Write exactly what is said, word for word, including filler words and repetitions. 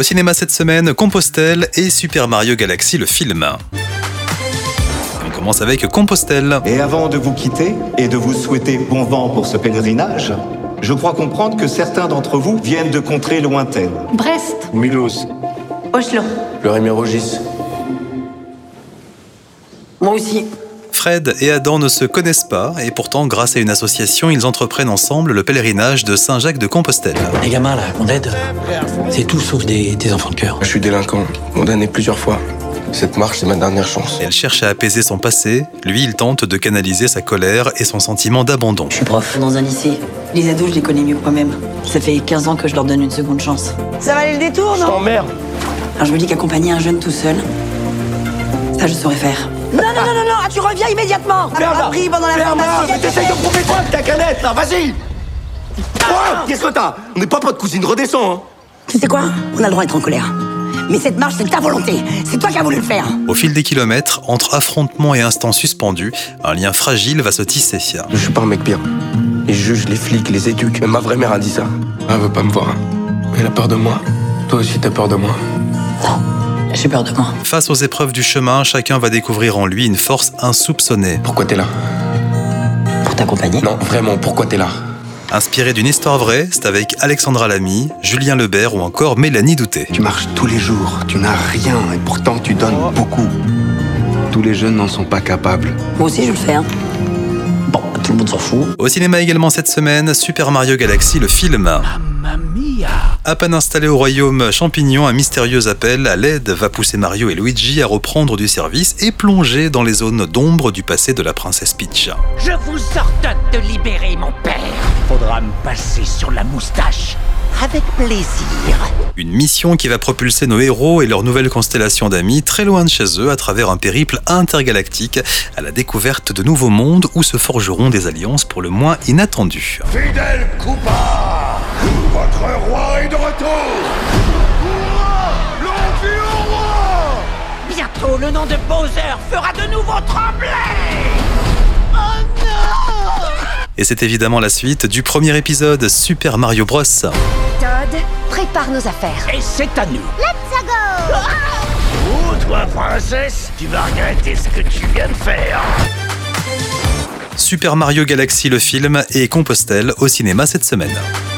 Au cinéma cette semaine, Compostelle et Super Mario Galaxy, le film. On commence avec Compostelle. Et avant de vous quitter et de vous souhaiter bon vent pour ce pèlerinage, je crois comprendre que certains d'entre vous viennent de contrées lointaines. Brest, Mulhouse, Oslo. le Rémy-Rogis. Moi aussi. Fred et Adam ne se connaissent pas et pourtant, grâce à une association, ils entreprennent ensemble le pèlerinage de Saint-Jacques-de-Compostelle. Les gamins là, qu'on aide, c'est tout sauf des, des enfants de cœur. Je suis délinquant, condamné plusieurs fois. Cette marche, c'est ma dernière chance. Elle cherche à apaiser son passé, lui il tente de canaliser sa colère et son sentiment d'abandon. Je suis prof dans un lycée. Les ados, je les connais mieux que moi-même. Ça fait quinze ans que je leur donne une seconde chance. Ça valait le détour, non? T'emmerdes. Alors je me dis qu'accompagner un jeune tout seul, ça je saurais faire. Non, non, non, non, non, tu reviens immédiatement. Bernard, Appris pendant la Bernard, formation. mais t'essayes de prouver quoi avec ta canette, là, vas-y. Oh, qu'est-ce que t'as? On n'est pas potes, cousine, redescends, hein. Tu sais quoi? On a le droit d'être en colère. Mais cette marche, c'est ta volonté. C'est toi qui as voulu le faire. Au fil des kilomètres, entre affrontements et instants suspendus, un lien fragile va se tisser. Je suis pas un mec bien. Les juges, les flics, les éduques. Même ma vraie mère a dit ça. Elle veut pas me voir. Elle a peur de moi. Toi aussi, t'as peur de moi. Non, j'ai peur de moi. Face aux épreuves du chemin, chacun va découvrir en lui une force insoupçonnée. Pourquoi t'es là? Pour t'accompagner? Non, vraiment, pourquoi t'es là? Inspiré d'une histoire vraie, c'est avec Alexandra Lamy, Julien Lebert ou encore Mélanie Douté. Tu marches tous les jours, tu n'as rien et pourtant tu donnes beaucoup. Tous les jeunes n'en sont pas capables. Moi aussi, je le fais. Hein. Bon, tout le monde s'en fout. Au cinéma également cette semaine, Super Mario Galaxy, le film. À peine installé au royaume champignon, un mystérieux appel à l'aide va pousser Mario et Luigi à reprendre du service et plonger dans les zones d'ombre du passé de la princesse Peach. Je vous ordonne de libérer mon père. Faudra me passer sur la moustache. Avec plaisir. Une mission qui va propulser nos héros et leur nouvelle constellation d'amis très loin de chez eux à travers un périple intergalactique à la découverte de nouveaux mondes où se forgeront des alliances pour le moins inattendues. Fidèle Koopa, votre roi est de retour. Hurrah, l'envie au roi. Bientôt, le nom de Bowser fera de nouveau trembler. Oh non! Et c'est évidemment la suite du premier épisode Super Mario Bros. Todd, prépare nos affaires. Et c'est à nous. Let's go! Oh, toi, princesse, tu vas regretter ce que tu viens de faire. Super Mario Galaxy, le film, et Compostelle au cinéma cette semaine.